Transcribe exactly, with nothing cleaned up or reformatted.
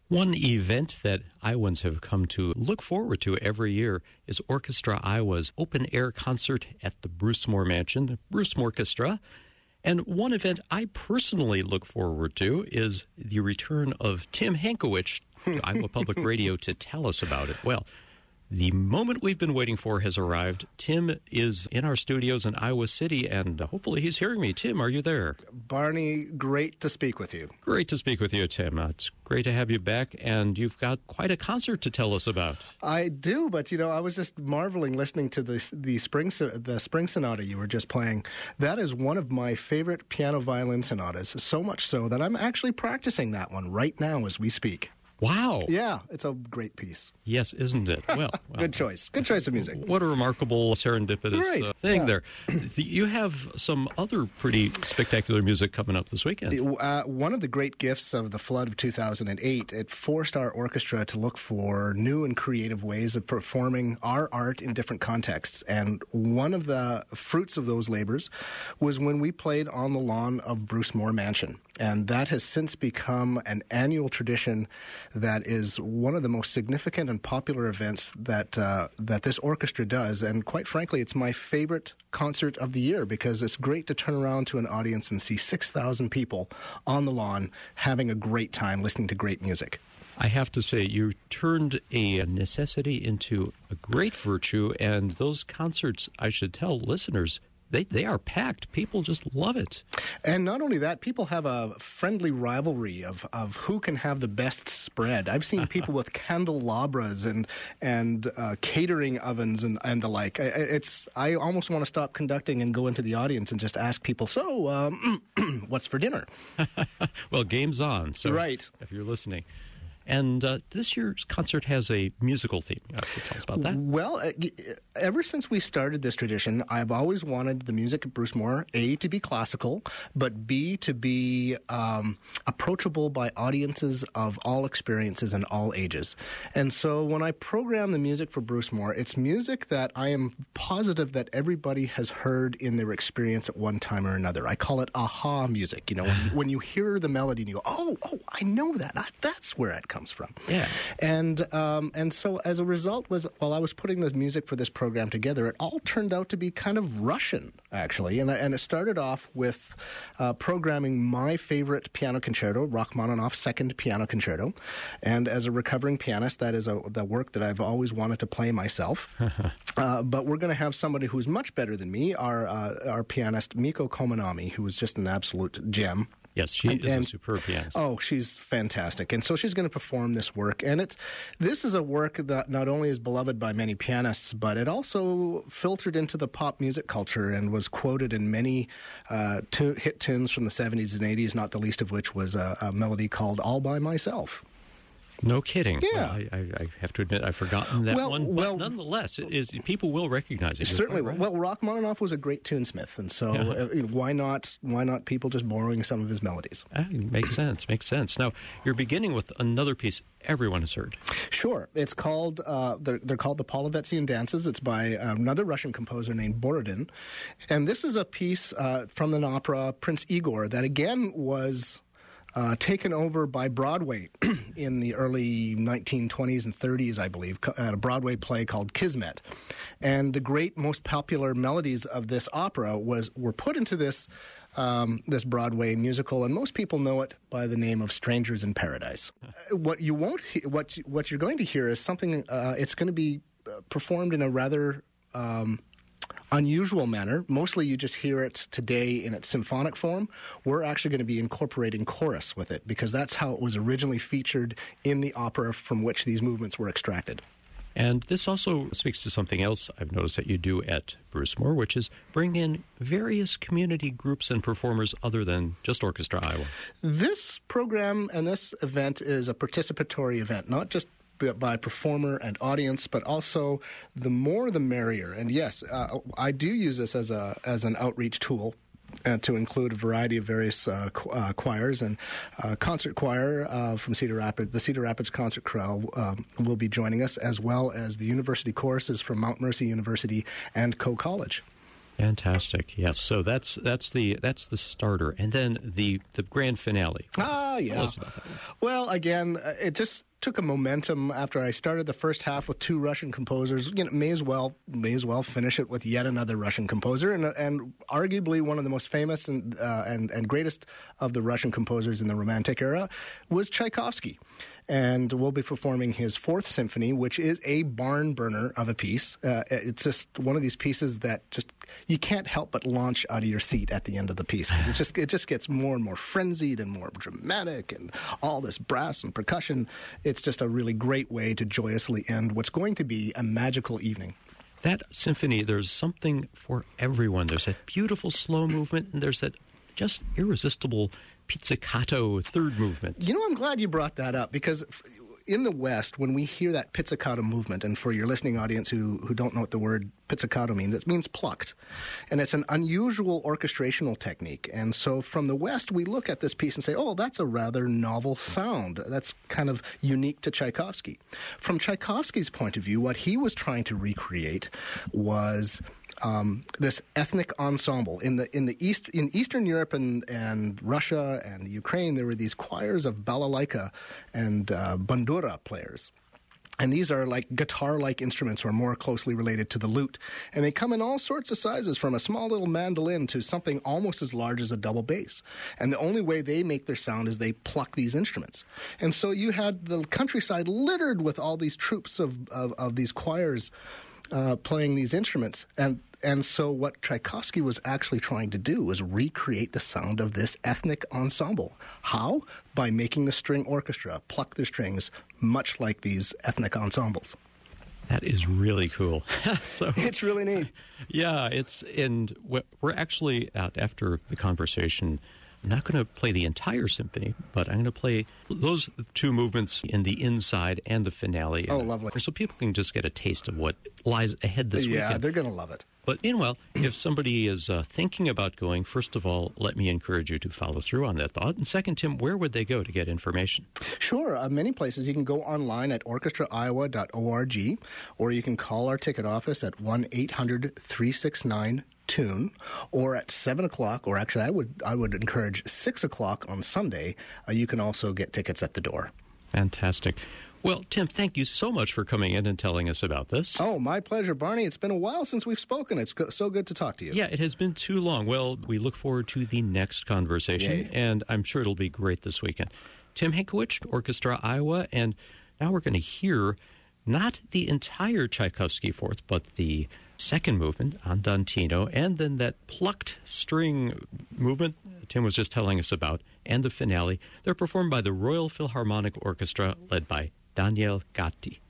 One event that Iowans have come to look forward to every year is Orchestra Iowa's open-air concert at the Bruce Moore Mansion, Bruce Moorchestra. And one event I personally look forward to is the return of Tim Hankowitz to Iowa Public Radio to tell us about it. Well, the moment we've been waiting for has arrived. Tim is in our studios in Iowa City, and hopefully he's hearing me. Tim, are you there? Barney, great to speak with you. Great to speak with you, Tim. Uh, it's great to have you back, and you've got quite a concert to tell us about. I do, but, you know, I was just marveling listening to the, the, spring, the spring sonata you were just playing. That is one of my favorite piano-violin sonatas, so much so that I'm actually practicing that one right now as we speak. Wow. Yeah, it's a great piece. Yes, isn't it? Well, well good choice. Good choice of music. What a remarkable serendipitous right. uh, thing yeah. there. You have some other pretty spectacular music coming up this weekend. Uh, one of the great gifts of the flood of two thousand eight, it forced our orchestra to look for new and creative ways of performing our art in different contexts. And one of the fruits of those labors was when we played on the lawn of Bruce Moore Mansion. And that has since become an annual tradition that is one of the most significant and popular events that uh, that this orchestra does. And quite frankly, it's my favorite concert of the year because it's great to turn around to an audience and see six thousand people on the lawn having a great time listening to great music. I have to say, you turned a necessity into a great virtue, and those concerts, I should tell listeners, They they are packed. People just love it. And not only that, people have a friendly rivalry of, of who can have the best spread. I've seen people with candelabras and and uh, catering ovens and, and the like. It's I almost want to stop conducting and go into the audience and just ask people, so um, what's for dinner? Well, game's on. So right. If you're listening. And uh, this year's concert has a musical theme. You have to tell us about that. Well, uh, ever since we started this tradition, I've always wanted the music of Bruce Moore, A, to be classical, but B, to be um, approachable by audiences of all experiences and all ages. And so when I program the music for Bruce Moore, it's music that I am positive that everybody has heard in their experience at one time or another. I call it aha music. You know, when, when you hear the melody and you go, oh, oh, I know that. That's where it comes from. Yeah. And um, and so as a result, was while I was putting this music for this program together, it all turned out to be kind of Russian, actually. And, I, and it started off with uh, programming my favorite piano concerto, Rachmaninoff's Second Piano Concerto. And as a recovering pianist, that is a, the work that I've always wanted to play myself. uh, but we're going to have somebody who's much better than me, our, uh, our pianist, Miko Komanami, who is just an absolute gem. Yes, she and, is and, a superb pianist. Oh, she's fantastic. And so she's going to perform this work. And it's, this is a work that not only is beloved by many pianists, but it also filtered into the pop music culture and was quoted in many uh, tu- hit tunes from the seventies and eighties, not the least of which was a, a melody called All By Myself. No kidding. Yeah. Well, I, I have to admit I've forgotten that well, one. But well, nonetheless, it is, people will recognize it. Certainly. Right. Well, Rachmaninoff was a great tunesmith, and so Yeah. uh, why not why not people just borrowing some of his melodies? Ah, makes sense. Makes sense. Now, you're beginning with another piece everyone has heard. Sure. It's called, uh, they're, they're called the Polovetzian Dances. It's by another Russian composer named Borodin. And this is a piece uh, from an opera, Prince Igor, that again was Uh, taken over by Broadway in the early nineteen twenties and thirties, I believe, at a Broadway play called Kismet. And the great, most popular melodies of this opera was were put into this um, this Broadway musical, and most people know it by the name of Strangers in Paradise. Uh, what you won't, he- what you, what you're going to hear is something. Uh, it's going to be performed in a rather Um, unusual manner. Mostly you just hear it today in its symphonic form. We're actually going to be incorporating chorus with it because that's how it was originally featured in the opera from which these movements were extracted. And this also speaks to something else I've noticed that you do at Bruce Moore, which is bring in various community groups and performers other than just Orchestra Iowa. This program and this event is a participatory event, not just by performer and audience, but also the more the merrier. And yes, uh, I do use this as a as an outreach tool uh, to include a variety of various uh, qu- uh, choirs and uh, concert choir uh, from Cedar Rapids. The Cedar Rapids Concert Chorale um, will be joining us, as well as the university choruses from Mount Mercy University and Coe College. Fantastic. Yes. So that's that's the that's the starter, and then the the grand finale. Ah, yeah. Tell us about that. Well, again, uh, it just took a momentum after I started the first half with two Russian composers. You know, may as well may as well finish it with yet another Russian composer, and and arguably one of the most famous and uh, and and greatest of the Russian composers in the Romantic era was Tchaikovsky. And we'll be performing his Fourth Symphony, which is a barn burner of a piece. Uh, it's just one of these pieces that just you can't help but launch out of your seat at the end of the piece. It just it just gets more and more frenzied and more dramatic, and all this brass and percussion. It's just a really great way to joyously end what's going to be a magical evening. That symphony, there's something for everyone. There's that beautiful slow movement, and there's that just irresistible pizzicato third movement. You know, I'm glad you brought that up, because in the West, when we hear that pizzicato movement, and for your listening audience who, who don't know what the word pizzicato means, it means plucked. And it's an unusual orchestrational technique. And so from the West, we look at this piece and say, oh, that's a rather novel sound. That's kind of unique to Tchaikovsky. From Tchaikovsky's point of view, what he was trying to recreate was Um, this ethnic ensemble in the in the east in Eastern Europe and, and Russia and Ukraine. There were these choirs of balalaika and uh, bandura players. And these are like guitar-like instruments, or more closely related to the lute. And they come in all sorts of sizes, from a small little mandolin to something almost as large as a double bass. And the only way they make their sound is they pluck these instruments. And so you had the countryside littered with all these troops of, of, of these choirs uh, playing these instruments. And And so what Tchaikovsky was actually trying to do was recreate the sound of this ethnic ensemble. How? By making the string orchestra pluck the strings, much like these ethnic ensembles. That is really cool. So, it's really neat. Yeah, it's and we're actually out after the conversation. I'm not going to play the entire symphony, but I'm going to play those two movements in the inside and the finale. Oh, lovely. So people can just get a taste of what lies ahead this yeah, weekend. Yeah, they're going to love it. But meanwhile, if somebody is uh, thinking about going, first of all, let me encourage you to follow through on that thought. And second, Tim, where would they go to get information? Sure. Uh, many places. You can go online at orchestra iowa dot org, or you can call our ticket office at one eight hundred three six nine tune, or at seven o'clock, or actually I would I would encourage six o'clock on Sunday. Uh, you can also get tickets at the door. Fantastic. Well, Tim, thank you so much for coming in and telling us about this. Oh, my pleasure, Barney. It's been a while since we've spoken. It's go- so good to talk to you. Yeah, it has been too long. Well, we look forward to the next conversation, Yay. and I'm sure it'll be great this weekend. Tim Hankiewicz, Orchestra Iowa, and now we're going to hear not the entire Tchaikovsky Fourth, but the second movement, Andantino, and then that plucked string movement Tim was just telling us about, and the finale. They're performed by the Royal Philharmonic Orchestra, led by Daniel Gatti.